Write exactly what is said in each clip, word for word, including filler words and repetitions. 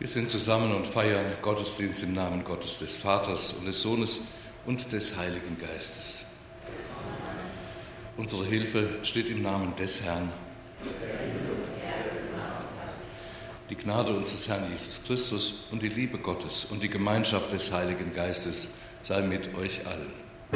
sind zusammen und feiern Gottesdienst im Namen Gottes, des Vaters und des Sohnes und des Heiligen Geistes. Unsere Hilfe steht im Namen des Herrn. Die Gnade unseres Herrn Jesus Christus und die Liebe Gottes und die Gemeinschaft des Heiligen Geistes sei mit euch allen.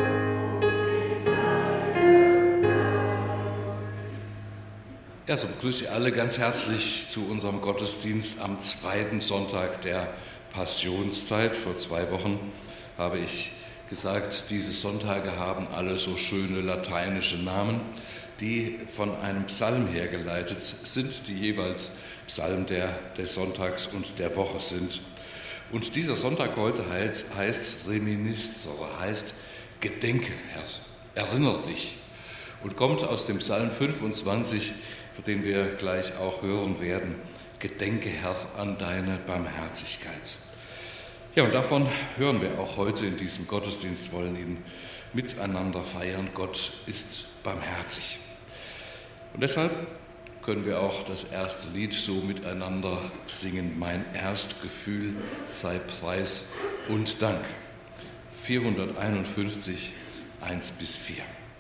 Ja, so begrüße ich alle ganz herzlich zu unserem Gottesdienst am zweiten Sonntag der Passionszeit. Vor zwei Wochen habe ich gesagt, diese Sonntage haben alle so schöne lateinische Namen, die von einem Psalm hergeleitet sind, die jeweils Psalm der, des Sonntags und der Woche sind. Und dieser Sonntag heute heißt, heißt Reminiscere, heißt Gedenke, Herr, erinnere dich, und kommt aus dem Psalm fünfundzwanzig, für den wir gleich auch hören werden. Gedenke, Herr, an deine Barmherzigkeit. Ja, und davon hören wir auch heute in diesem Gottesdienst, wollen ihn miteinander feiern. Gott ist barmherzig. Und deshalb können wir auch das erste Lied so miteinander singen. Mein Erstgefühl sei Preis und Dank. vierhunderteinundfünfzig, eins bis vier.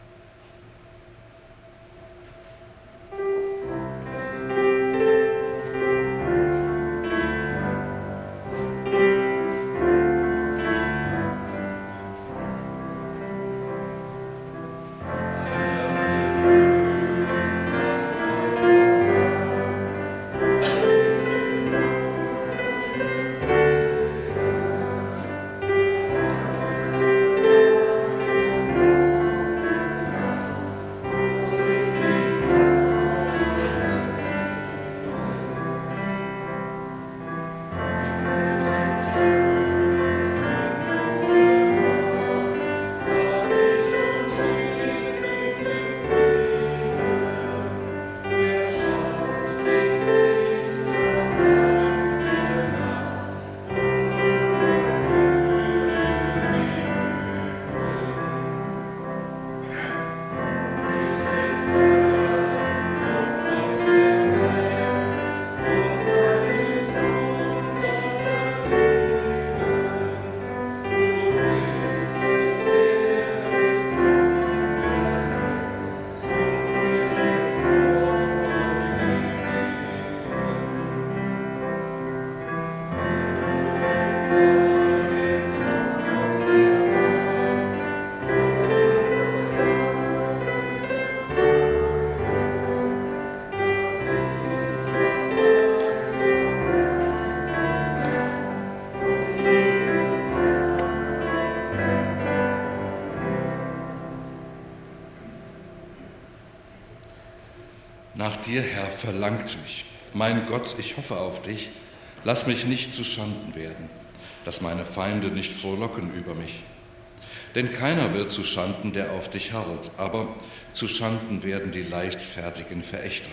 Nach dir, Herr, verlangt mich. Mein Gott, ich hoffe auf dich. Lass mich nicht zu Schanden werden, dass meine Feinde nicht frohlocken über mich. Denn keiner wird zu Schanden, der auf dich harret, aber zu Schanden werden die leichtfertigen Verächter.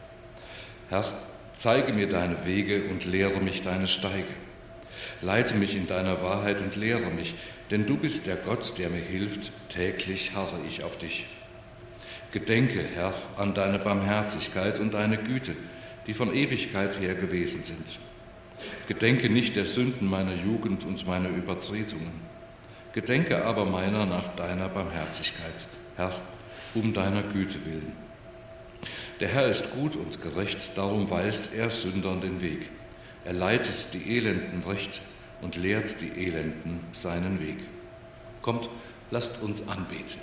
Herr, zeige mir deine Wege und lehre mich deine Steige. Leite mich in deiner Wahrheit und lehre mich, denn du bist der Gott, der mir hilft. Täglich harre ich auf dich. Gedenke, Herr, an deine Barmherzigkeit und deine Güte, die von Ewigkeit her gewesen sind. Gedenke nicht der Sünden meiner Jugend und meiner Übertretungen. Gedenke aber meiner nach deiner Barmherzigkeit, Herr, um deiner Güte willen. Der Herr ist gut und gerecht, darum weist er Sündern den Weg. Er leitet die Elenden recht und lehrt die Elenden seinen Weg. Kommt, lasst uns anbeten.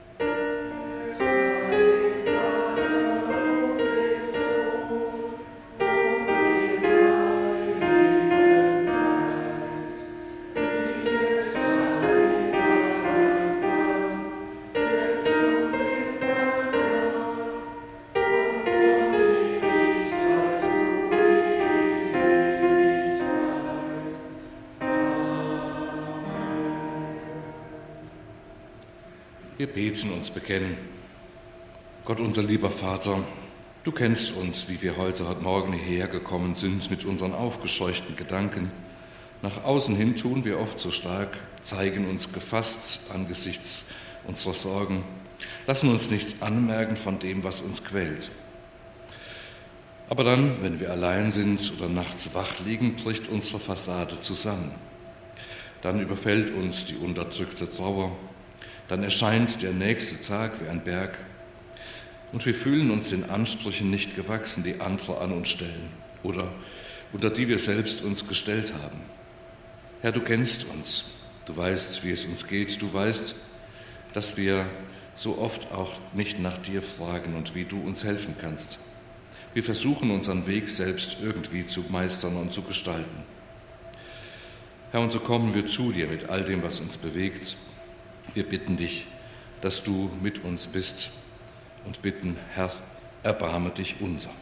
Wir beten uns bekennen. Gott, unser lieber Vater, du kennst uns, wie wir heute, heute Morgen hierher gekommen sind mit unseren aufgescheuchten Gedanken. Nach außen hin tun wir oft so stark, zeigen uns gefasst angesichts unserer Sorgen, lassen uns nichts anmerken von dem, was uns quält. Aber dann, wenn wir allein sind oder nachts wach liegen, bricht unsere Fassade zusammen. Dann überfällt uns die unterdrückte Trauer. Dann erscheint der nächste Tag wie ein Berg. Und wir fühlen uns den Ansprüchen nicht gewachsen, die andere an uns stellen oder unter die wir selbst uns gestellt haben. Herr, du kennst uns. Du weißt, wie es uns geht. Du weißt, dass wir so oft auch nicht nach dir fragen und wie du uns helfen kannst. Wir versuchen unseren Weg selbst irgendwie zu meistern und zu gestalten. Herr, und so kommen wir zu dir mit all dem, was uns bewegt. Wir bitten dich, dass du mit uns bist und bitten, Herr, erbarme dich unser.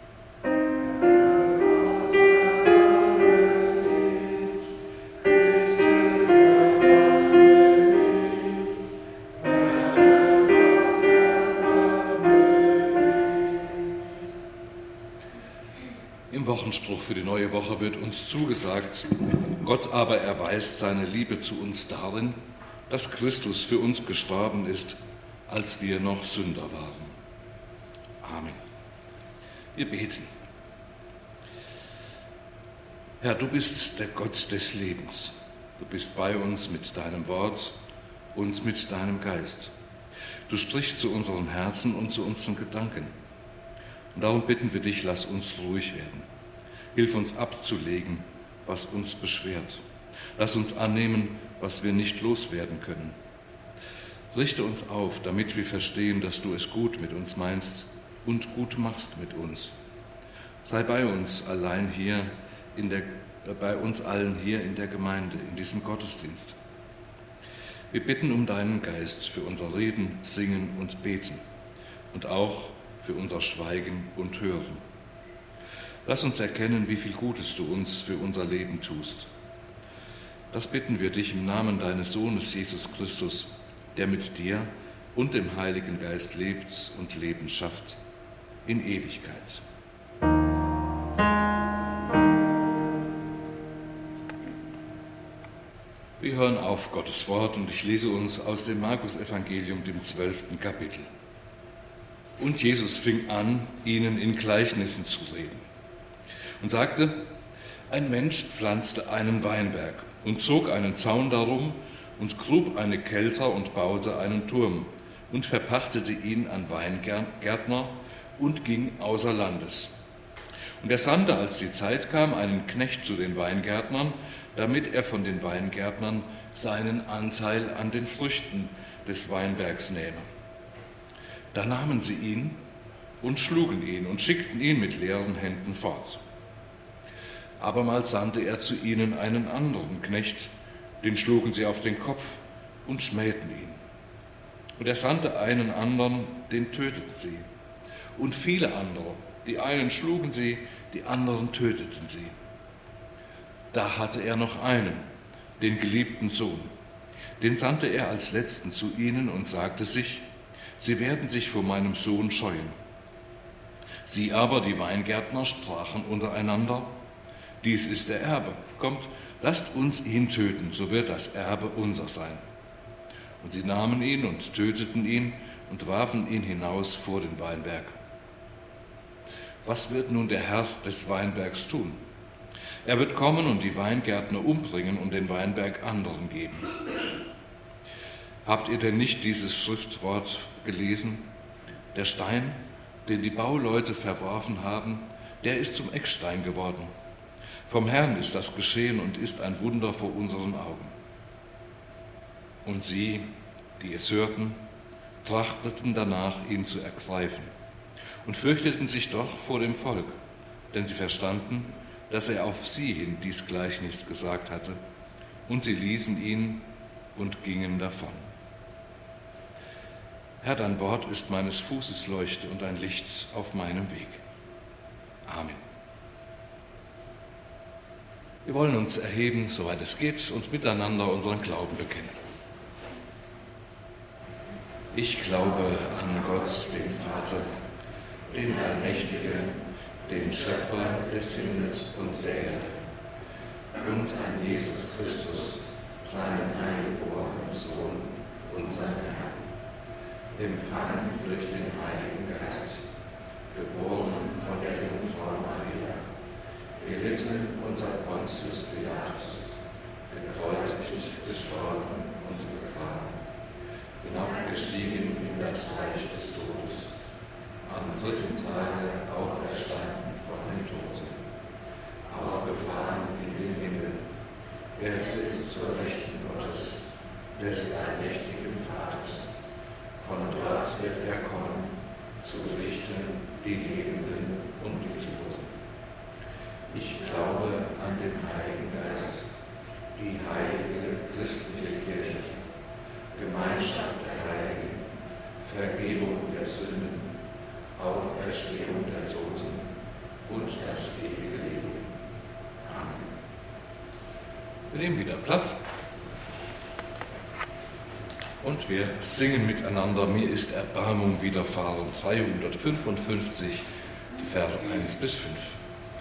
Im Wochenspruch für die neue Woche wird uns zugesagt, Gott aber erweist seine Liebe zu uns darin, dass Christus für uns gestorben ist, als wir noch Sünder waren. Amen. Wir beten. Herr, du bist der Gott des Lebens. Du bist bei uns mit deinem Wort und mit deinem Geist. Du sprichst zu unseren Herzen und zu unseren Gedanken. Und darum bitten wir dich, lass uns ruhig werden. Hilf uns abzulegen, was uns beschwert. Lass uns annehmen, was wir nicht loswerden können. Richte uns auf, damit wir verstehen, dass du es gut mit uns meinst und gut machst mit uns. Sei bei uns allein hier, in der, bei uns allen hier in der Gemeinde, in diesem Gottesdienst. Wir bitten um deinen Geist für unser Reden, Singen und Beten und auch für unser Schweigen und Hören. Lass uns erkennen, wie viel Gutes du uns für unser Leben tust. Das bitten wir dich im Namen deines Sohnes Jesus Christus, der mit dir und dem Heiligen Geist lebt und Leben schafft in Ewigkeit. Wir hören auf Gottes Wort und ich lese uns aus dem Markus-Evangelium, dem zwölften Kapitel. Und Jesus fing an, ihnen in Gleichnissen zu reden und sagte, ein Mensch pflanzte einen Weinberg und zog einen Zaun darum und grub eine Kelter und baute einen Turm und verpachtete ihn an Weingärtner und ging außer Landes. Und er sandte, als die Zeit kam, einen Knecht zu den Weingärtnern, damit er von den Weingärtnern seinen Anteil an den Früchten des Weinbergs nähme. Da nahmen sie ihn und schlugen ihn und schickten ihn mit leeren Händen fort. Abermals sandte er zu ihnen einen anderen Knecht, den schlugen sie auf den Kopf und schmähten ihn. Und er sandte einen anderen, den töteten sie. Und viele andere, die einen schlugen sie, die anderen töteten sie. Da hatte er noch einen, den geliebten Sohn. Den sandte er als letzten zu ihnen und sagte sich, sie werden sich vor meinem Sohn scheuen. Sie aber, die Weingärtner, sprachen untereinander, dies ist der Erbe, kommt, lasst uns ihn töten, so wird das Erbe unser sein. Und sie nahmen ihn und töteten ihn und warfen ihn hinaus vor den Weinberg. Was wird nun der Herr des Weinbergs tun? Er wird kommen und die Weingärtner umbringen und den Weinberg anderen geben. Habt ihr denn nicht dieses Schriftwort gelesen? Der Stein, den die Bauleute verworfen haben, der ist zum Eckstein geworden. Vom Herrn ist das geschehen und ist ein Wunder vor unseren Augen. Und sie, die es hörten, trachteten danach, ihn zu ergreifen und fürchteten sich doch vor dem Volk, denn sie verstanden, dass er auf sie hin dies Gleichnis gesagt hatte, und sie ließen ihn und gingen davon. Herr, dein Wort ist meines Fußes Leuchte und ein Licht auf meinem Weg. Amen. Wir wollen uns erheben, soweit es geht, und miteinander unseren Glauben bekennen. Ich glaube an Gott, den Vater, den Allmächtigen, den Schöpfer des Himmels und der Erde, und an Jesus Christus, seinen eingeborenen Sohn, unseren Herrn, empfangen durch den Heiligen Geist, geboren von der Jungfrau hinabgestiegen in das Reich des Todes, am dritten Tage auferstanden von den Toten, aufgefahren in den Himmel. Er sitzt zur Rechten Gottes, des allmächtigen Vaters. Von dort wird er kommen, zu richten die Lebenden und die Toten. Ich glaube an den Heiligen Geist, die heilige christliche Kirche, Gemeinschaft der Heiligen, Vergebung der Sünden, Auferstehung der Toten und das ewige Leben. Amen. Wir nehmen wieder Platz und wir singen miteinander Mir ist Erbarmung widerfahren, dreihundertfünfundfünfzig, die Verse eins bis fünf.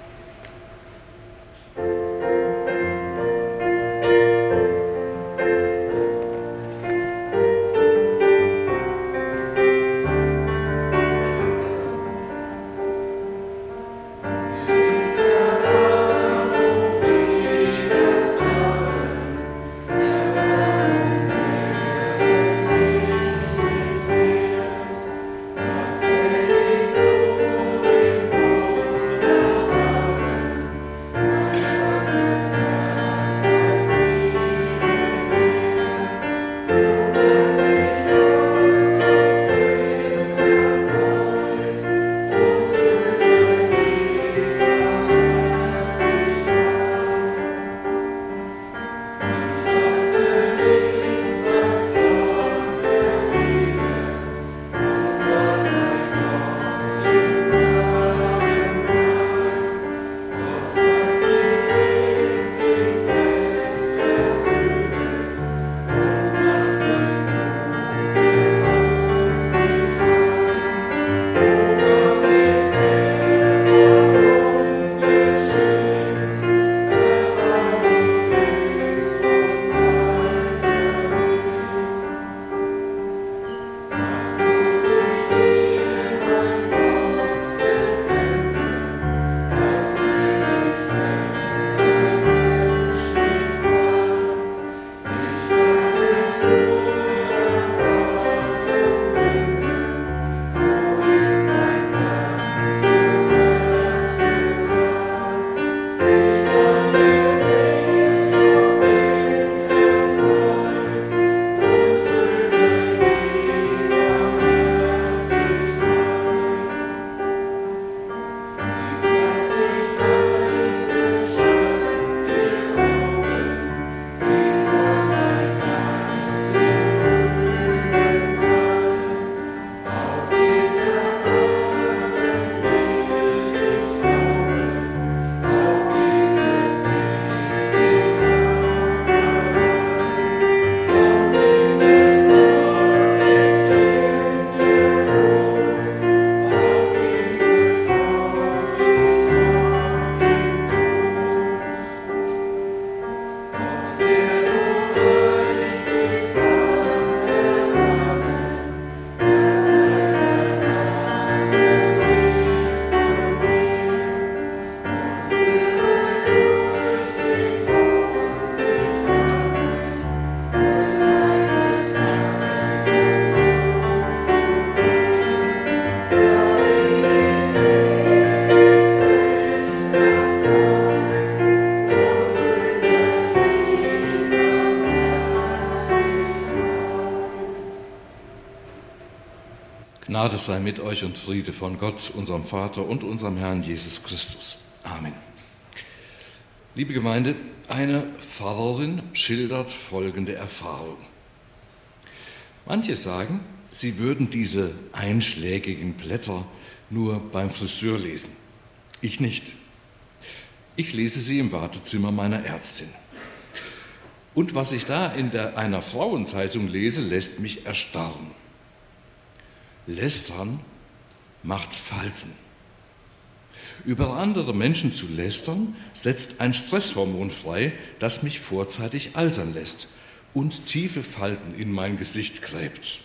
Gnade sei mit euch und Friede von Gott, unserem Vater und unserem Herrn Jesus Christus. Amen. Liebe Gemeinde, eine Pfarrerin schildert folgende Erfahrung. Manche sagen, sie würden diese einschlägigen Blätter nur beim Friseur lesen. Ich nicht. Ich lese sie im Wartezimmer meiner Ärztin. Und was ich da in der, einer Frauenzeitung lese, lässt mich erstarren. Lästern macht Falten. Über andere Menschen zu lästern, setzt ein Stresshormon frei, das mich vorzeitig altern lässt und tiefe Falten in mein Gesicht gräbt.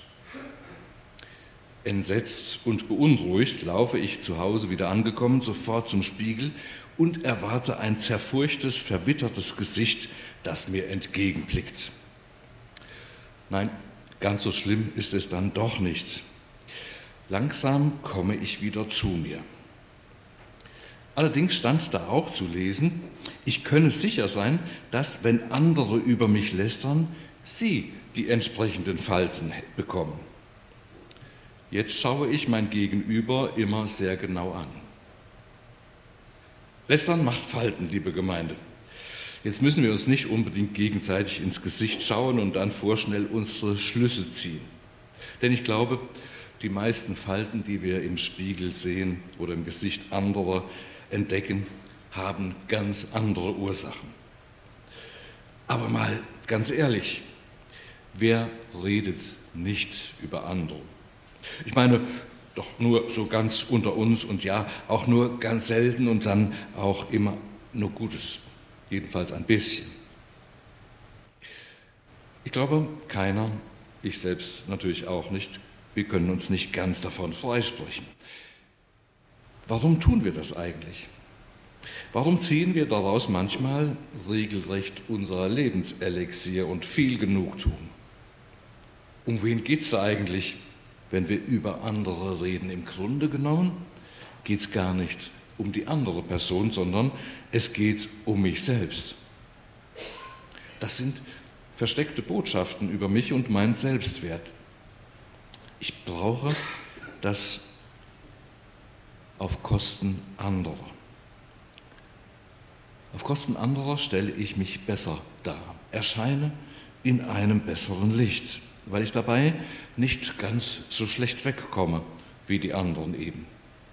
Entsetzt und beunruhigt laufe ich zu Hause wieder angekommen, sofort zum Spiegel und erwarte ein zerfurchtes, verwittertes Gesicht, das mir entgegenblickt. Nein, Ganz so schlimm ist es dann doch nicht. Langsam komme ich wieder zu mir. Allerdings stand da auch zu lesen, ich könne sicher sein, dass, wenn andere über mich lästern, sie die entsprechenden Falten bekommen. Jetzt schaue ich mein Gegenüber immer sehr genau an. Lästern macht Falten, liebe Gemeinde. Jetzt müssen wir uns nicht unbedingt gegenseitig ins Gesicht schauen und dann vorschnell unsere Schlüsse ziehen. Denn ich glaube, die meisten Falten, die wir im Spiegel sehen oder im Gesicht anderer entdecken, haben ganz andere Ursachen. Aber mal ganz ehrlich, wer redet nicht über andere? Ich meine, doch nur so ganz unter uns und ja, auch nur ganz selten und dann auch immer nur Gutes, jedenfalls ein bisschen. Ich glaube, keiner, ich selbst natürlich auch nicht, wir können uns nicht ganz davon freisprechen. Warum tun wir das eigentlich? Warum ziehen wir daraus manchmal regelrecht unser Lebenselixier und viel Genugtuung? Um wen geht es da eigentlich, wenn wir über andere reden? Im Grunde genommen geht es gar nicht um die andere Person, sondern es geht um mich selbst. Das sind versteckte Botschaften über mich und meinen Selbstwert. Ich brauche das auf Kosten anderer. Auf Kosten anderer stelle ich mich besser dar, erscheine in einem besseren Licht, weil ich dabei nicht ganz so schlecht wegkomme wie die anderen eben.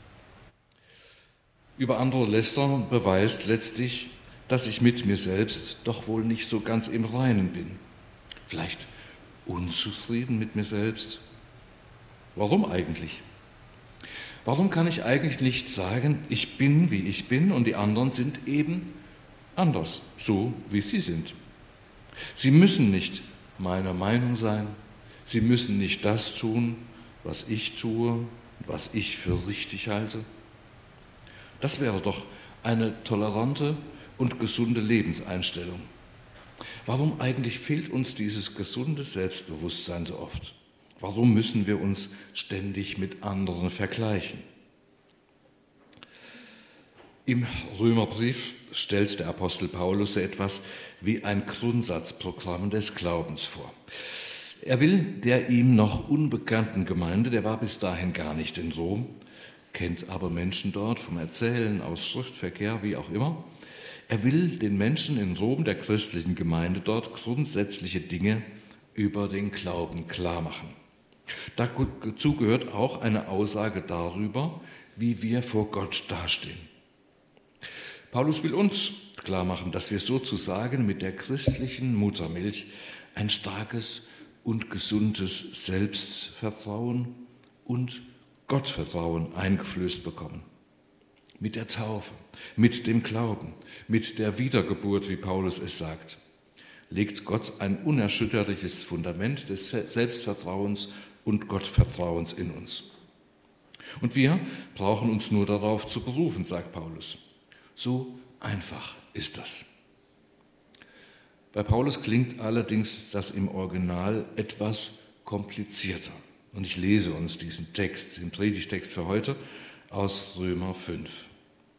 Über andere lästern beweist letztlich, dass ich mit mir selbst doch wohl nicht so ganz im Reinen bin. Vielleicht unzufrieden mit mir selbst. Warum eigentlich? Warum kann ich eigentlich nicht sagen, ich bin, wie ich bin und die anderen sind eben anders, so wie sie sind? Sie müssen nicht meiner Meinung sein, sie müssen nicht das tun, was ich tue und was ich für richtig halte. Das wäre doch eine tolerante und gesunde Lebenseinstellung. Warum eigentlich fehlt uns dieses gesunde Selbstbewusstsein so oft? Warum müssen wir uns ständig mit anderen vergleichen? Im Römerbrief stellt der Apostel Paulus so etwas wie ein Grundsatzprogramm des Glaubens vor. Er will der ihm noch unbekannten Gemeinde, der war bis dahin gar nicht in Rom, kennt aber Menschen dort vom Erzählen, aus Schriftverkehr, wie auch immer. Er will den Menschen in Rom, der christlichen Gemeinde dort, grundsätzliche Dinge über den Glauben klarmachen. Dazu gehört auch eine Aussage darüber, wie wir vor Gott dastehen. Paulus will uns klarmachen, dass wir sozusagen mit der christlichen Muttermilch ein starkes und gesundes Selbstvertrauen und Gottvertrauen eingeflößt bekommen. Mit der Taufe, mit dem Glauben, mit der Wiedergeburt, wie Paulus es sagt, legt Gott ein unerschütterliches Fundament des Selbstvertrauens und Gottvertrauens in uns. Und wir brauchen uns nur darauf zu berufen, sagt Paulus. So einfach ist das. Bei Paulus klingt allerdings das im Original etwas komplizierter. Und ich lese uns diesen Text, den Predigtext für heute, aus Römer fünf.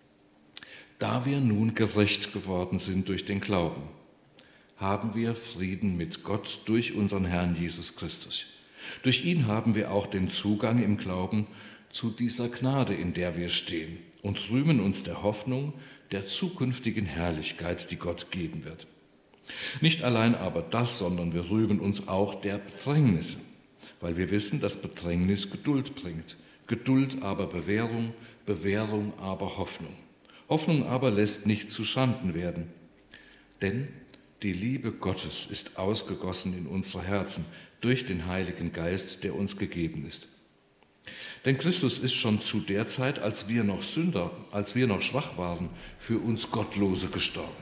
Da wir nun gerecht geworden sind durch den Glauben, haben wir Frieden mit Gott durch unseren Herrn Jesus Christus. Durch ihn haben wir auch den Zugang im Glauben zu dieser Gnade, in der wir stehen, und rühmen uns der Hoffnung der zukünftigen Herrlichkeit, die Gott geben wird. Nicht allein aber das, sondern wir rühmen uns auch der Bedrängnisse, weil wir wissen, dass Bedrängnis Geduld bringt, Geduld aber Bewährung, Bewährung aber Hoffnung. Hoffnung aber lässt nicht zu Schanden werden, denn die Liebe Gottes ist ausgegossen in unsere Herzen durch den Heiligen Geist, der uns gegeben ist. Denn Christus ist schon zu der Zeit, als wir noch Sünder, als wir noch schwach waren, für uns Gottlose gestorben.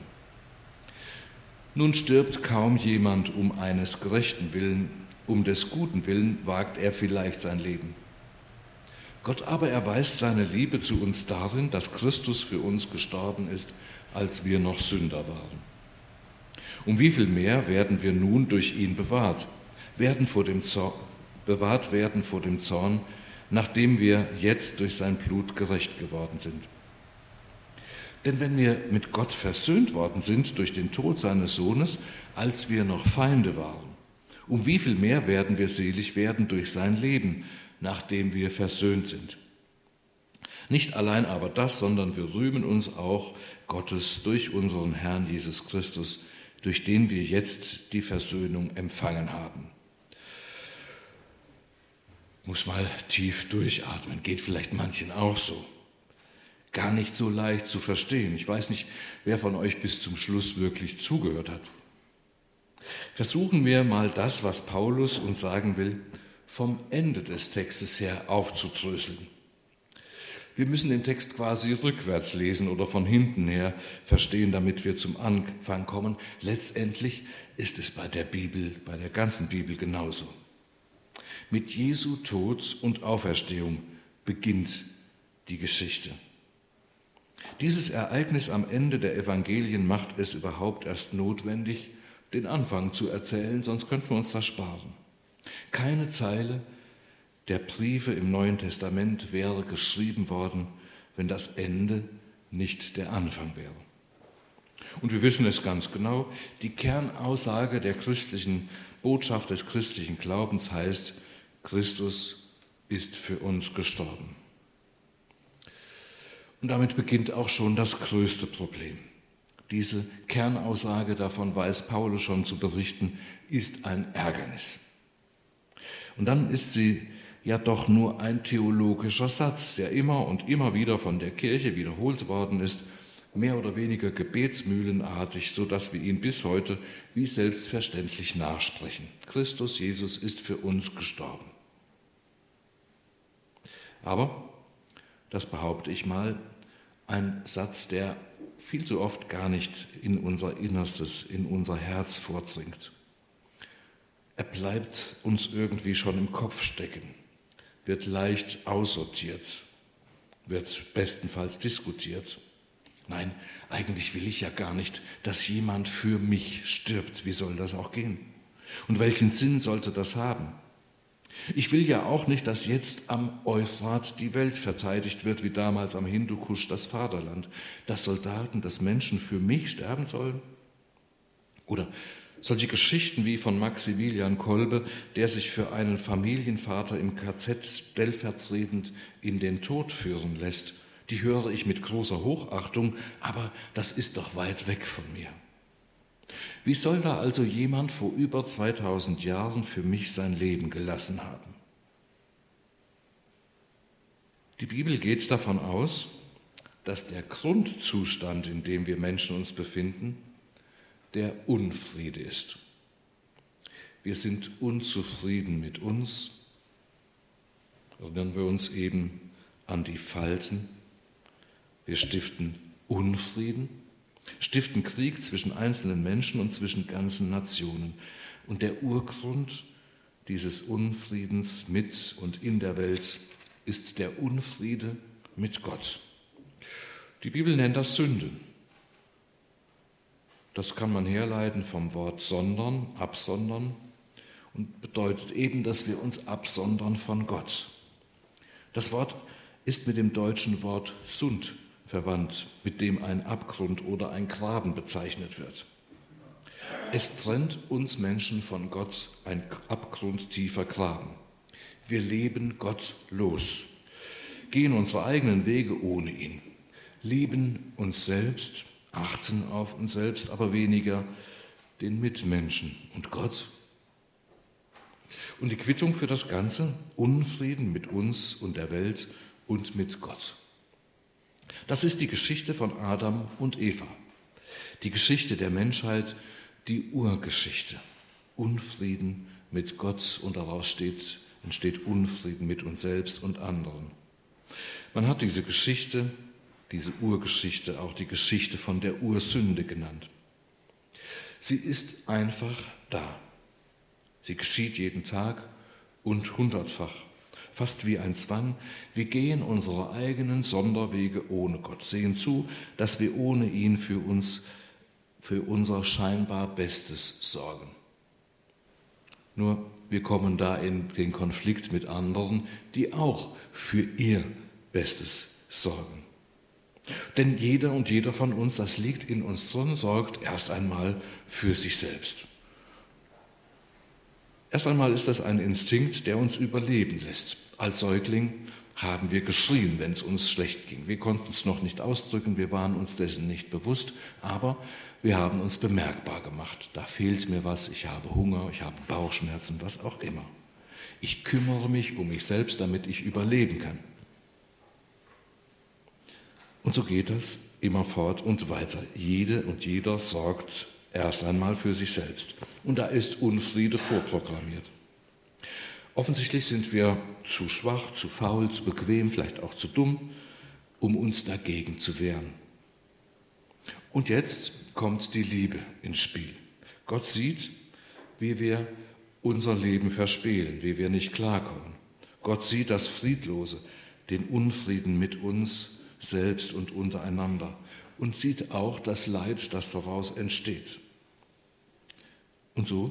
Nun stirbt kaum jemand um eines gerechten Willen, um des guten Willen wagt er vielleicht sein Leben. Gott aber erweist seine Liebe zu uns darin, dass Christus für uns gestorben ist, als wir noch Sünder waren. Um wie viel mehr werden wir nun durch ihn bewahrt, werden vor dem Zorn, bewahrt werden vor dem Zorn, nachdem wir jetzt durch sein Blut gerecht geworden sind. Denn wenn wir mit Gott versöhnt worden sind durch den Tod seines Sohnes, als wir noch Feinde waren, um wie viel mehr werden wir selig werden durch sein Leben, nachdem wir versöhnt sind. Nicht allein aber das, sondern wir rühmen uns auch Gottes durch unseren Herrn Jesus Christus, durch den wir jetzt die Versöhnung empfangen haben. Muss mal tief durchatmen, geht vielleicht manchen auch so. Gar nicht so leicht zu verstehen. Ich weiß nicht, wer von euch bis zum Schluss wirklich zugehört hat. Versuchen wir mal das, was Paulus uns sagen will, vom Ende des Textes her aufzudröseln. Wir müssen den Text quasi rückwärts lesen oder von hinten her verstehen, damit wir zum Anfang kommen. Letztendlich ist es bei der Bibel, bei der ganzen Bibel genauso. Mit Jesu Tod und Auferstehung beginnt die Geschichte. Dieses Ereignis am Ende der Evangelien macht es überhaupt erst notwendig, den Anfang zu erzählen, sonst könnten wir uns das sparen. Keine Zeile der Briefe im Neuen Testament wäre geschrieben worden, wenn das Ende nicht der Anfang wäre. Und wir wissen es ganz genau, die Kernaussage der christlichen Botschaft des christlichen Glaubens heißt, Christus ist für uns gestorben. Und damit beginnt auch schon das größte Problem. Diese Kernaussage, davon weiß Paulus schon zu berichten, ist ein Ärgernis. Und dann ist sie ja doch nur ein theologischer Satz, der immer und immer wieder von der Kirche wiederholt worden ist, mehr oder weniger gebetsmühlenartig, sodass wir ihn bis heute wie selbstverständlich nachsprechen. Christus Jesus ist für uns gestorben. Aber, das behaupte ich mal, ein Satz, der viel zu oft gar nicht in unser Innerstes, in unser Herz vordringt. Er bleibt uns irgendwie schon im Kopf stecken, wird leicht aussortiert, wird bestenfalls diskutiert. Nein, eigentlich will ich ja gar nicht, dass jemand für mich stirbt. Wie soll das auch gehen? Und welchen Sinn sollte das haben? Ich will ja auch nicht, dass jetzt am Euphrat die Welt verteidigt wird, wie damals am Hindukusch das Vaterland, dass Soldaten, dass Menschen für mich sterben sollen. Oder solche Geschichten wie von Maximilian Kolbe, der sich für einen Familienvater im K Z stellvertretend in den Tod führen lässt, die höre ich mit großer Hochachtung, aber das ist doch weit weg von mir. Wie soll da also jemand vor über zweitausend Jahren für mich sein Leben gelassen haben? Die Bibel geht davon aus, dass der Grundzustand, in dem wir Menschen uns befinden, der Unfriede ist. Wir sind unzufrieden mit uns. Erinnern wir uns eben an die Falten. Wir stiften Unfrieden, stiften Krieg zwischen einzelnen Menschen und zwischen ganzen Nationen. Und der Urgrund dieses Unfriedens mit und in der Welt ist der Unfriede mit Gott. Die Bibel nennt das Sünde. Das kann man herleiten vom Wort sondern, absondern und bedeutet eben, dass wir uns absondern von Gott. Das Wort ist mit dem deutschen Wort Sund verwandt, mit dem ein Abgrund oder ein Graben bezeichnet wird. Es trennt uns Menschen von Gott, ein abgrundtiefer Graben. Wir leben Gott los, gehen unsere eigenen Wege ohne ihn, lieben uns selbst, achten auf uns selbst, aber weniger den Mitmenschen und Gott. Und die Quittung für das Ganze? Unfrieden mit uns und der Welt und mit Gott. Das ist die Geschichte von Adam und Eva, die Geschichte der Menschheit, die Urgeschichte. Unfrieden mit Gott und daraus steht, entsteht Unfrieden mit uns selbst und anderen. Man hat diese Geschichte, diese Urgeschichte, auch die Geschichte von der Ursünde genannt. Sie ist einfach da. Sie geschieht jeden Tag und hundertfach. Fast wie ein Zwang, wir gehen unsere eigenen Sonderwege ohne Gott, sehen zu, dass wir ohne ihn für uns, für unser scheinbar Bestes sorgen. Nur wir kommen da in den Konflikt mit anderen, die auch für ihr Bestes sorgen. Denn jeder und jeder von uns, das liegt in uns drin, sorgt erst einmal für sich selbst. Erst einmal ist das ein Instinkt, der uns überleben lässt. Als Säugling haben wir geschrien, wenn es uns schlecht ging. Wir konnten es noch nicht ausdrücken, wir waren uns dessen nicht bewusst, aber wir haben uns bemerkbar gemacht. Da fehlt mir was, ich habe Hunger, ich habe Bauchschmerzen, was auch immer. Ich kümmere mich um mich selbst, damit ich überleben kann. Und so geht das immer fort und weiter. Jede und jeder sorgt erst einmal für sich selbst. Und da ist Unfriede vorprogrammiert. Offensichtlich sind wir zu schwach, zu faul, zu bequem, vielleicht auch zu dumm, um uns dagegen zu wehren. Und jetzt kommt die Liebe ins Spiel. Gott sieht, wie wir unser Leben verspielen, wie wir nicht klarkommen. Gott sieht das Friedlose, den Unfrieden mit uns selbst und untereinander und sieht auch das Leid, das daraus entsteht. Und so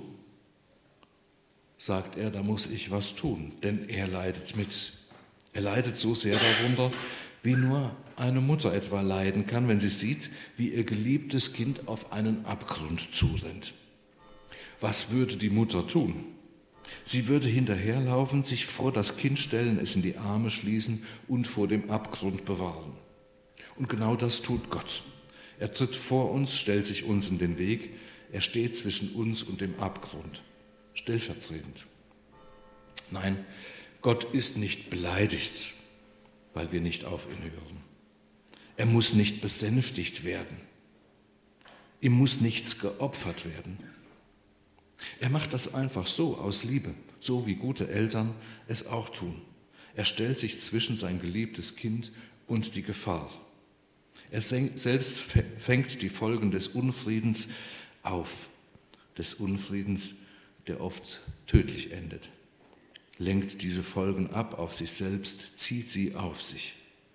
sagt er, da muss ich was tun, denn er leidet mit. Er leidet so sehr darunter, wie nur eine Mutter etwa leiden kann, wenn sie sieht, wie ihr geliebtes Kind auf einen Abgrund zurennt. Was würde die Mutter tun? Sie würde hinterherlaufen, sich vor das Kind stellen, es in die Arme schließen und vor dem Abgrund bewahren. Und genau das tut Gott. Er tritt vor uns, stellt sich uns in den Weg, er steht zwischen uns und dem Abgrund, stellvertretend. Nein, Gott ist nicht beleidigt, weil wir nicht auf ihn hören. Er muss nicht besänftigt werden. Ihm muss nichts geopfert werden. Er macht das einfach so, aus Liebe, so wie gute Eltern es auch tun. Er stellt sich zwischen sein geliebtes Kind und die Gefahr. Er selbst fängt die Folgen des Unfriedens auf, des Unfriedens, der oft tödlich endet, lenkt diese Folgen ab auf sich selbst, zieht sie auf sich.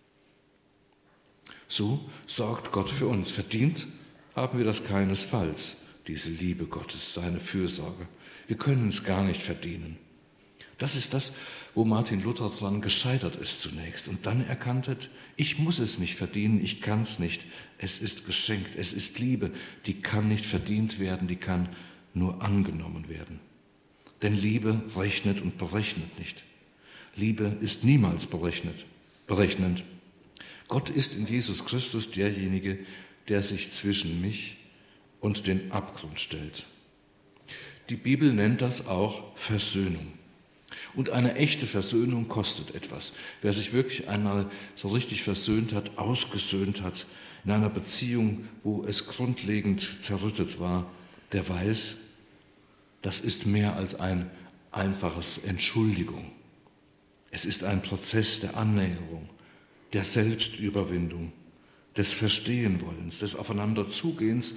So sorgt Gott für uns. Verdient haben wir das keinesfalls, diese Liebe Gottes, seine Fürsorge. Wir können es gar nicht verdienen. Das ist das, wo Martin Luther dran gescheitert ist zunächst und dann erkannt hat, ich muss es nicht verdienen, ich kann es nicht. Es ist geschenkt, es ist Liebe, die kann nicht verdient werden, die kann nur angenommen werden. Denn Liebe rechnet und berechnet nicht. Liebe ist niemals berechnet, berechnend. Gott ist in Jesus Christus derjenige, der sich zwischen mich und den Abgrund stellt. Die Bibel nennt das auch Versöhnung. Und eine echte Versöhnung kostet etwas. Wer sich wirklich einmal so richtig versöhnt hat, ausgesöhnt hat, in einer Beziehung, wo es grundlegend zerrüttet war, der weiß, das ist mehr als ein einfaches Entschuldigung. Es ist ein Prozess der Annäherung, der Selbstüberwindung, des Verstehenwollens, des Aufeinanderzugehens,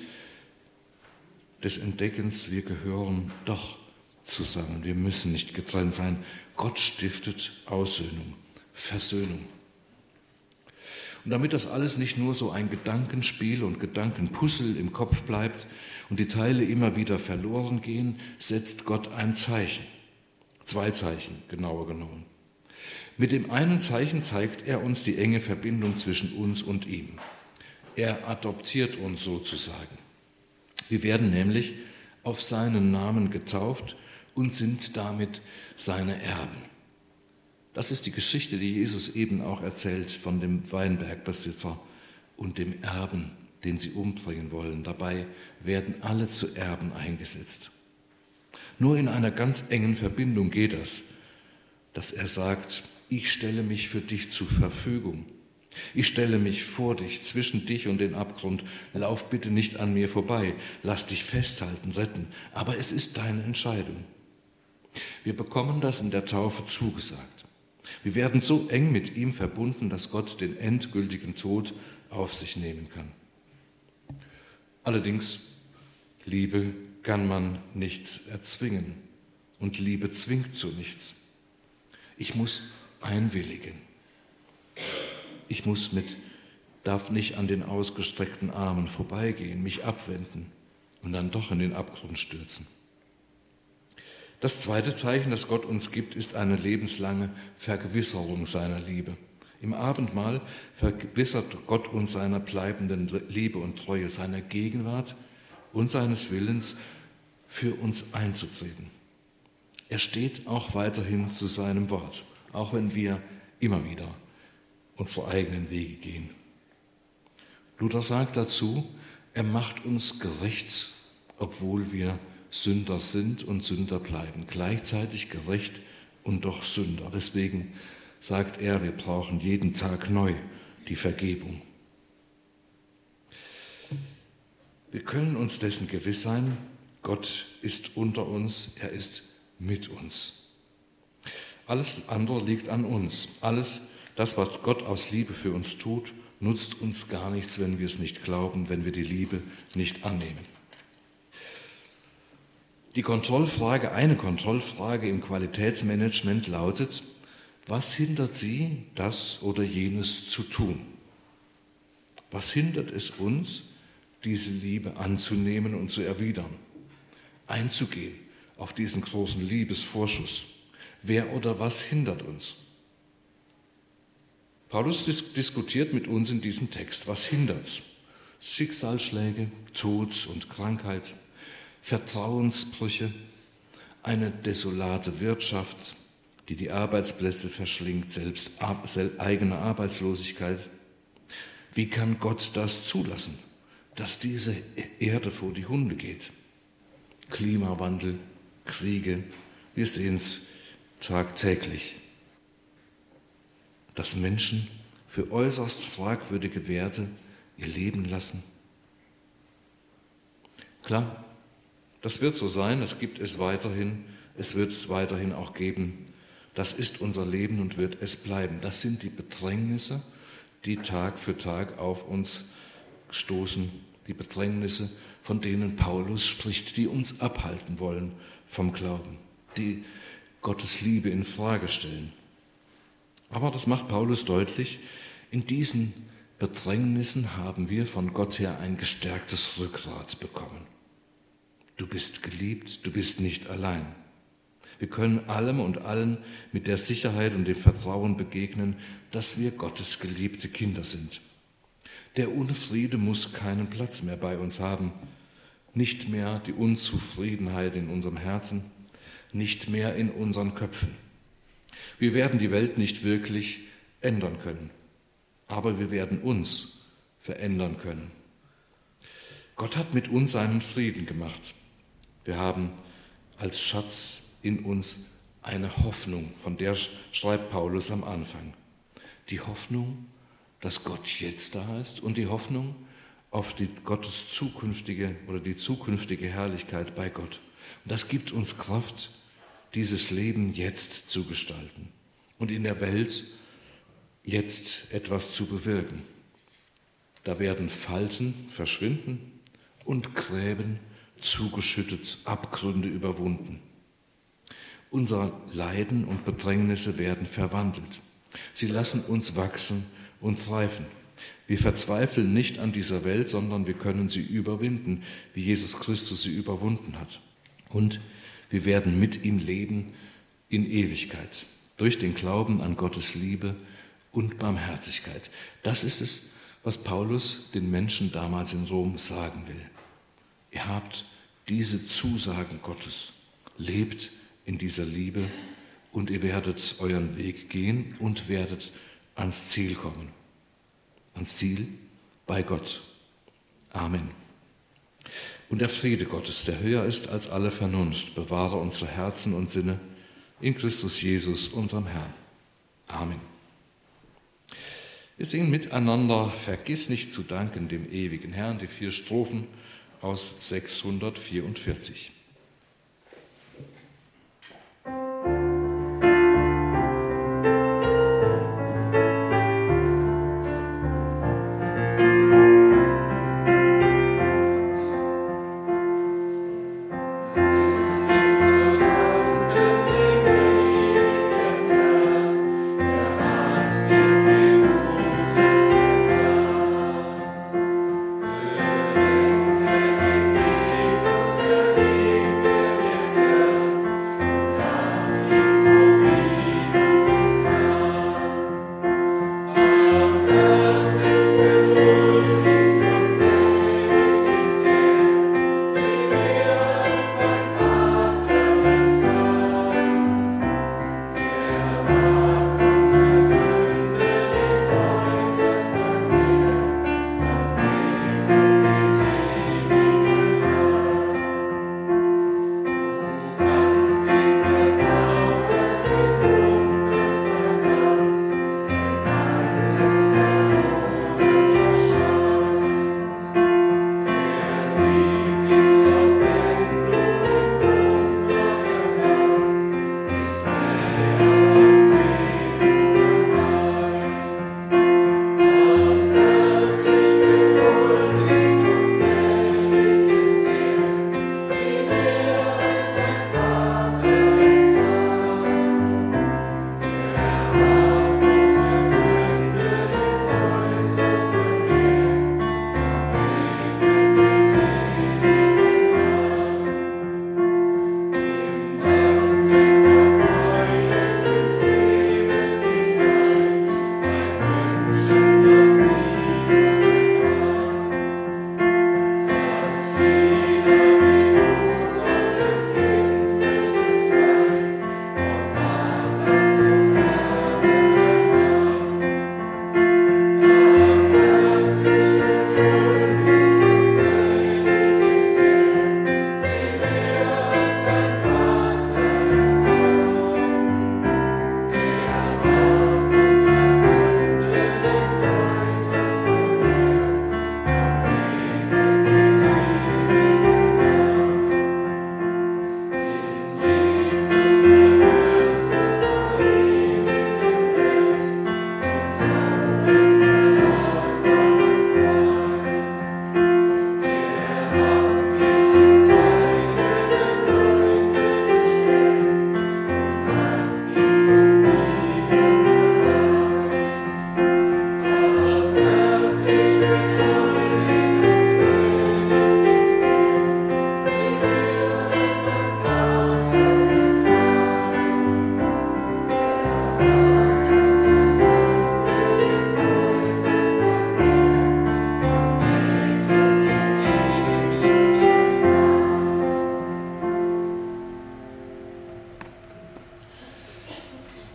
des Entdeckens, wir gehören doch zusammen, wir müssen nicht getrennt sein. Gott stiftet Aussöhnung, Versöhnung. Und damit das alles nicht nur so ein Gedankenspiel und Gedankenpuzzle im Kopf bleibt und die Teile immer wieder verloren gehen, setzt Gott ein Zeichen. Zwei Zeichen, genauer genommen. Mit dem einen Zeichen zeigt er uns die enge Verbindung zwischen uns und ihm. Er adoptiert uns sozusagen. Wir werden nämlich auf seinen Namen getauft und sind damit seine Erben. Das ist die Geschichte, die Jesus eben auch erzählt von dem Weinbergbesitzer und dem Erben, den sie umbringen wollen. Dabei werden alle zu Erben eingesetzt. Nur in einer ganz engen Verbindung geht das, dass er sagt, ich stelle mich für dich zur Verfügung. Ich stelle mich vor dich, zwischen dich und den Abgrund. Lauf bitte nicht an mir vorbei. Lass dich festhalten, retten. Aber es ist deine Entscheidung. Wir bekommen das in der Taufe zugesagt. Wir werden so eng mit ihm verbunden, dass Gott den endgültigen Tod auf sich nehmen kann. Allerdings, Liebe kann man nicht erzwingen und Liebe zwingt zu nichts. Ich muss einwilligen. Ich muss mit, darf nicht an den ausgestreckten Armen vorbeigehen, mich abwenden und dann doch in den Abgrund stürzen. Das zweite Zeichen, das Gott uns gibt, ist eine lebenslange Vergewisserung seiner Liebe. Im Abendmahl vergewissert Gott uns seiner bleibenden Liebe und Treue, seiner Gegenwart und seines Willens, für uns einzutreten. Er steht auch weiterhin zu seinem Wort, auch wenn wir immer wieder unsere eigenen Wege gehen. Luther sagt dazu, er macht uns gerecht, obwohl wir Sünder sind und Sünder bleiben, gleichzeitig gerecht und doch Sünder. Deswegen sagt er, wir brauchen jeden Tag neu die Vergebung. Wir können uns dessen gewiss sein, Gott ist unter uns, er ist mit uns. Alles andere liegt an uns. Alles, das, was Gott aus Liebe für uns tut, nutzt uns gar nichts, wenn wir es nicht glauben, wenn wir die Liebe nicht annehmen. Die Kontrollfrage, eine Kontrollfrage im Qualitätsmanagement lautet: Was hindert Sie, das oder jenes zu tun? Was hindert es uns, diese Liebe anzunehmen und zu erwidern, einzugehen auf diesen großen Liebesvorschuss? Wer oder was hindert uns? Paulus dis- diskutiert mit uns in diesem Text. Was hindert? Schicksalsschläge, Tod und Krankheit, Vertrauensbrüche, eine desolate Wirtschaft, die die Arbeitsplätze verschlingt, selbst ab, selbst eigene Arbeitslosigkeit. Wie kann Gott das zulassen, dass diese Erde vor die Hunde geht? Klimawandel, Kriege, wir sehen es tagtäglich. Dass Menschen für äußerst fragwürdige Werte ihr Leben lassen. Klar, das wird so sein, es gibt es weiterhin, es wird es weiterhin auch geben. Das ist unser Leben und wird es bleiben. Das sind die Bedrängnisse, die Tag für Tag auf uns stoßen, die Bedrängnisse, von denen Paulus spricht, die uns abhalten wollen vom Glauben, die Gottes Liebe in Frage stellen. Aber das macht Paulus deutlich, in diesen Bedrängnissen haben wir von Gott her ein gestärktes Rückgrat bekommen. Du bist geliebt, du bist nicht allein. Wir können allem und allen mit der Sicherheit und dem Vertrauen begegnen, dass wir Gottes geliebte Kinder sind. Der Unfriede muss keinen Platz mehr bei uns haben, nicht mehr die Unzufriedenheit in unserem Herzen, nicht mehr in unseren Köpfen. Wir werden die Welt nicht wirklich ändern können, aber wir werden uns verändern können. Gott hat mit uns seinen Frieden gemacht. Wir haben als Schatz in uns eine Hoffnung, von der schreibt Paulus am Anfang. Die Hoffnung, dass Gott jetzt da ist und die Hoffnung auf die Gottes zukünftige oder die zukünftige Herrlichkeit bei Gott. Und das gibt uns Kraft, dieses Leben jetzt zu gestalten und in der Welt jetzt etwas zu bewirken. Da werden Falten verschwinden und Gräben zugeschüttet, Abgründe überwunden. Unsere Leiden und Bedrängnisse werden verwandelt. Sie lassen uns wachsen und reifen. Wir verzweifeln nicht an dieser Welt, sondern wir können sie überwinden, wie Jesus Christus sie überwunden hat. Und wir werden mit ihm leben in Ewigkeit, durch den Glauben an Gottes Liebe und Barmherzigkeit. Das ist es, was Paulus den Menschen damals in Rom sagen will. Ihr habt diese Zusagen Gottes, lebt in dieser Liebe und ihr werdet euren Weg gehen und werdet ans Ziel kommen. Ans Ziel bei Gott. Amen. Und der Friede Gottes, der höher ist als alle Vernunft, bewahre unsere Herzen und Sinne in Christus Jesus, unserem Herrn. Amen. Wir singen miteinander Vergiss nicht zu danken dem ewigen Herrn, die vier Strophen aus sechshundertvierundvierzig. Jesus,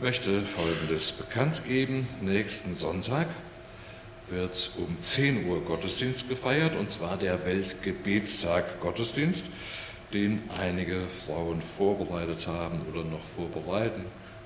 möchte Folgendes bekannt geben. Nächsten Sonntag wird um zehn Uhr Gottesdienst gefeiert, und zwar der Weltgebetstag Gottesdienst, den einige Frauen vorbereitet haben oder noch vorbereiten.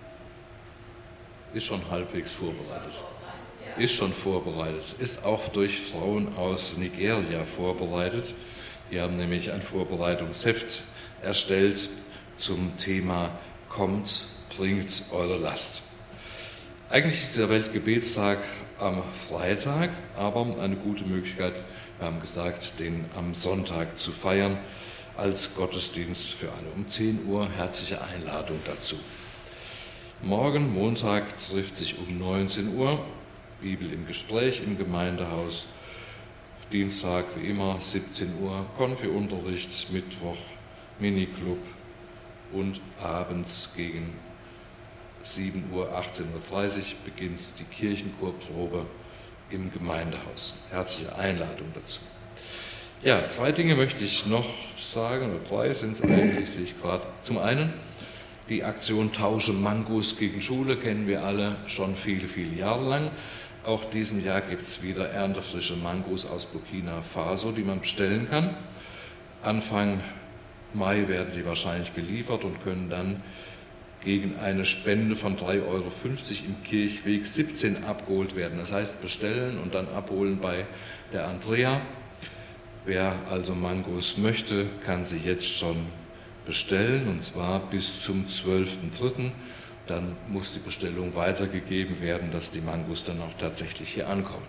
Ist schon halbwegs vorbereitet. Ist schon vorbereitet. Ist auch durch Frauen aus Nigeria vorbereitet. Die haben nämlich ein Vorbereitungsheft erstellt zum Thema Kommt, bringt eure Last. Eigentlich ist der Weltgebetstag am Freitag, aber eine gute Möglichkeit, wir haben gesagt, den am Sonntag zu feiern als Gottesdienst für alle. Um zehn Uhr herzliche Einladung dazu. Morgen, Montag, trifft sich um neunzehn Uhr Bibel im Gespräch im Gemeindehaus. Dienstag wie immer siebzehn Uhr Konfi-Unterricht, Mittwoch Miniclub und abends gegen sieben Uhr, achtzehn Uhr dreißig beginnt die Kirchenchorprobe im Gemeindehaus. Herzliche Einladung dazu. Ja, zwei Dinge möchte ich noch sagen, oder drei sind es eigentlich, sehe ich gerade. Zum einen, die Aktion Tausche Mangos gegen Schule kennen wir alle schon viele, viele Jahre lang. Auch diesem Jahr gibt es wieder erntefrische Mangos aus Burkina Faso, die man bestellen kann. Anfang Mai werden sie wahrscheinlich geliefert und können dann gegen eine Spende von drei Euro fünfzig im Kirchweg siebzehn abgeholt werden. Das heißt, bestellen und dann abholen bei der Andrea. Wer also Mangos möchte, kann sie jetzt schon bestellen, und zwar bis zum zwölften dritten Dann muss die Bestellung weitergegeben werden, dass die Mangos dann auch tatsächlich hier ankommen.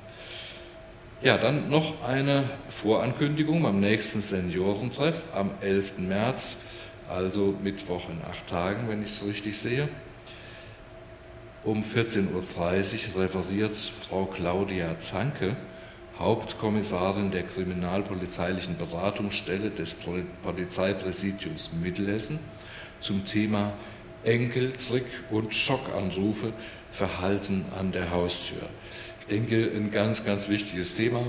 Ja, dann noch eine Vorankündigung am nächsten Seniorentreff am elften März, also Mittwoch in acht Tagen, wenn ich es richtig sehe. Um vierzehn Uhr dreißig referiert Frau Claudia Zanke, Hauptkommissarin der kriminalpolizeilichen Beratungsstelle des Polizeipräsidiums Mittelhessen, zum Thema Enkel, Trick und Schockanrufe, Verhalten an der Haustür. Ich denke, ein ganz, ganz wichtiges Thema,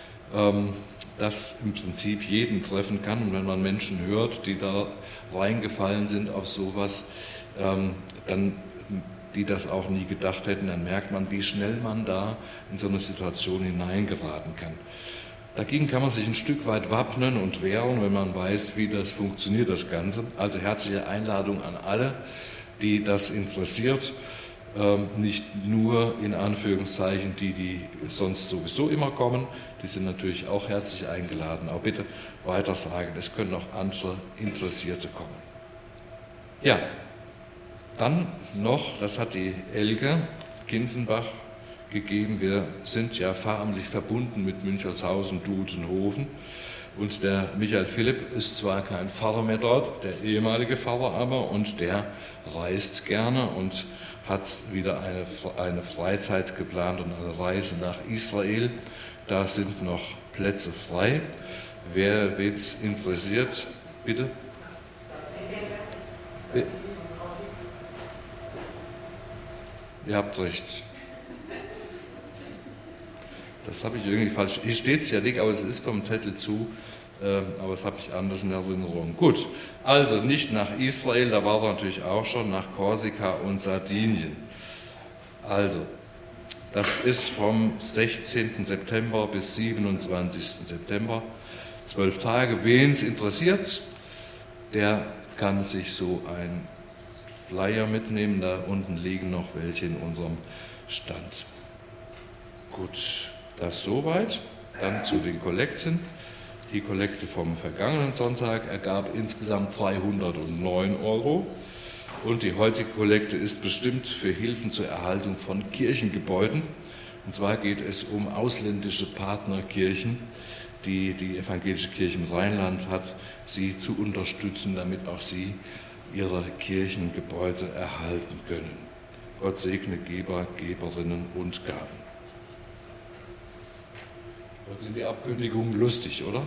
das im Prinzip jeden treffen kann. Und wenn man Menschen hört, die da reingefallen sind auf sowas, dann, die das auch nie gedacht hätten, dann merkt man, wie schnell man da in so eine Situation hineingeraten kann. Dagegen kann man sich ein Stück weit wappnen und wehren, wenn man weiß, wie das funktioniert, das Ganze. Also herzliche Einladung an alle, die das interessiert. Ähm, nicht nur in Anführungszeichen die, die sonst sowieso immer kommen, die sind natürlich auch herzlich eingeladen. Aber bitte weiter sagen, es können auch andere Interessierte kommen. Ja, dann noch, das hat die Elke Ginsenbach gegeben, wir sind ja pfarramtlich verbunden mit Münchershausen, Dudenhofen, und der Michael Philipp ist zwar kein Pfarrer mehr dort, der ehemalige Pfarrer aber, und der reist gerne und hat wieder eine, eine Freizeit geplant und eine Reise nach Israel. Da sind noch Plätze frei. Wer es interessiert, bitte? Ihr habt recht. Das habe ich irgendwie falsch. Hier steht es ja nicht, aber es ist vom Zettel zu. Äh, aber das habe ich anders in Erinnerung. Gut, also nicht nach Israel, da war er natürlich auch schon, nach Korsika und Sardinien. Also, das ist vom sechzehnten September bis siebenundzwanzigsten September. Zwölf Tage. Wen es interessiert, der kann sich so ein Flyer mitnehmen. Da unten liegen noch welche in unserem Stand. Gut, das soweit. Dann zu den Kollekten. Die Kollekte vom vergangenen Sonntag ergab insgesamt dreihundertneun Euro. Und die heutige Kollekte ist bestimmt für Hilfen zur Erhaltung von Kirchengebäuden. Und zwar geht es um ausländische Partnerkirchen, die die Evangelische Kirche im Rheinland hat, sie zu unterstützen, damit auch sie ihre Kirchengebäude erhalten können. Gott segne Geber, Geberinnen und Gaben. Dort sind die Abkündigungen lustig, oder?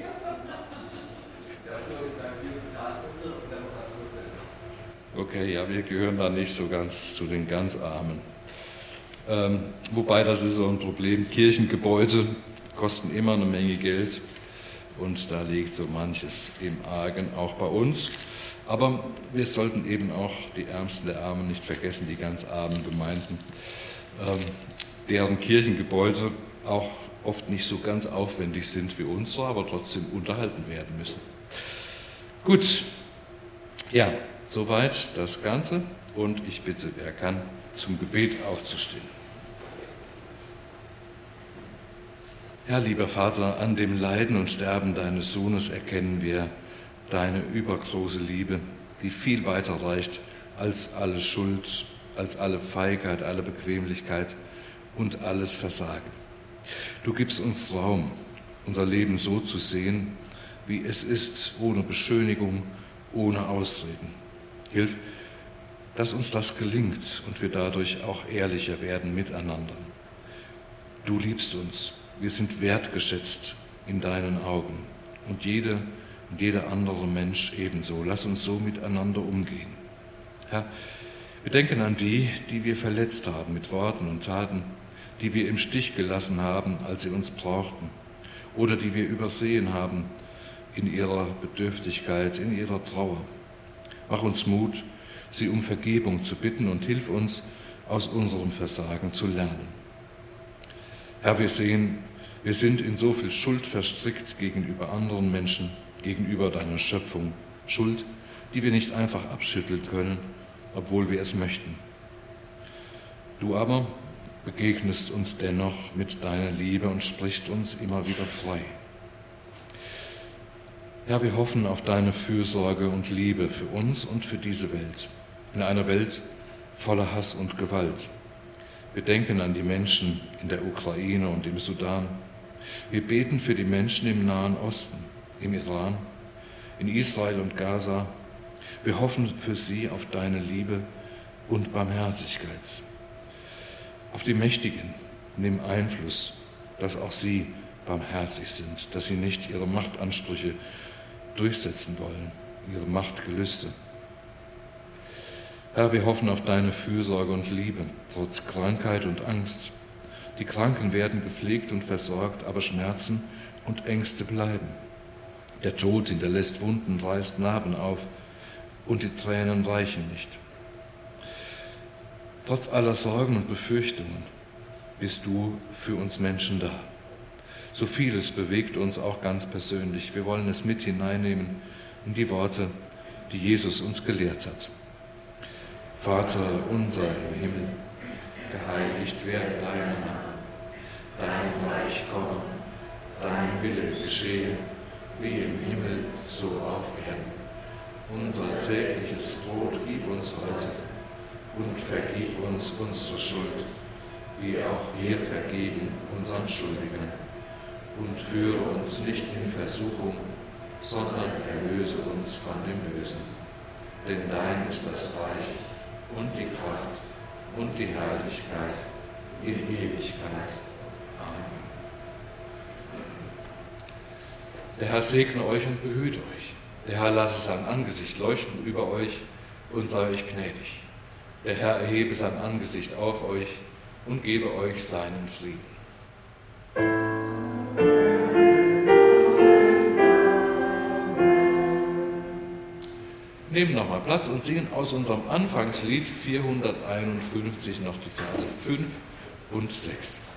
Okay, ja, wir gehören da nicht so ganz zu den ganz Armen. Ähm, wobei, das ist so ein Problem. Kirchengebäude kosten immer eine Menge Geld. und da liegt so manches im Argen, auch bei uns. Aber wir sollten eben auch die Ärmsten der Armen nicht vergessen, die ganz armen Gemeinden, ähm, deren Kirchengebäude auch oft nicht so ganz aufwendig sind wie unsere, aber trotzdem unterhalten werden müssen. Gut, ja, soweit das Ganze und ich bitte, wer kann, zum Gebet aufzustehen. Herr, lieber Vater, an dem Leiden und Sterben deines Sohnes erkennen wir deine übergroße Liebe, die viel weiter reicht als alle Schuld, als alle Feigheit, alle Bequemlichkeit und alles Versagen. Du gibst uns Raum, unser Leben so zu sehen, wie es ist, ohne Beschönigung, ohne Ausreden. Hilf, dass uns das gelingt und wir dadurch auch ehrlicher werden miteinander. Du liebst uns. Wir sind wertgeschätzt in deinen Augen und jede und jeder andere Mensch ebenso. Lass uns so miteinander umgehen. Herr, wir denken an die, die wir verletzt haben mit Worten und Taten, die wir im Stich gelassen haben, als sie uns brauchten, oder die wir übersehen haben in ihrer Bedürftigkeit, in ihrer Trauer. Mach uns Mut, sie um Vergebung zu bitten und hilf uns, aus unserem Versagen zu lernen. Herr, wir sehen, wir sind in so viel Schuld verstrickt gegenüber anderen Menschen, gegenüber deiner Schöpfung. Schuld, die wir nicht einfach abschütteln können, obwohl wir es möchten. Du aber begegnest uns dennoch mit deiner Liebe und sprichst uns immer wieder frei. Herr, wir hoffen auf deine Fürsorge und Liebe für uns und für diese Welt, in einer Welt voller Hass und Gewalt. Wir denken an die Menschen in der Ukraine und im Sudan. Wir beten für die Menschen im Nahen Osten, im Iran, in Israel und Gaza. Wir hoffen für sie auf deine Liebe und Barmherzigkeit. Auf die Mächtigen nimm Einfluss, dass auch sie barmherzig sind, dass sie nicht ihre Machtansprüche durchsetzen wollen, ihre Machtgelüste. Herr, wir hoffen auf deine Fürsorge und Liebe, trotz Krankheit und Angst. Die Kranken werden gepflegt und versorgt, aber Schmerzen und Ängste bleiben. Der Tod hinterlässt Wunden, reißt Narben auf und die Tränen reichen nicht. Trotz aller Sorgen und Befürchtungen bist du für uns Menschen da. So vieles bewegt uns auch ganz persönlich. Wir wollen es mit hineinnehmen in die Worte, die Jesus uns gelehrt hat. Vater unser im Himmel, geheiligt werde dein Name, dein Reich komme, dein Wille geschehe, wie im Himmel, so auf Erden. Unser tägliches Brot gib uns heute und vergib uns unsere Schuld, wie auch wir vergeben unseren Schuldigern. Und führe uns nicht in Versuchung, sondern erlöse uns von dem Bösen. Denn dein ist das Reich und die Kraft und die Herrlichkeit in Ewigkeit. Amen. Der Herr segne euch und behüte euch. Der Herr lasse sein Angesicht leuchten über euch und sei euch gnädig. Der Herr erhebe sein Angesicht auf euch und gebe euch seinen Frieden. Nehmen nochmal Platz und singen aus unserem Anfangslied vierhunderteinundfünfzig noch die Verse fünf und sechs.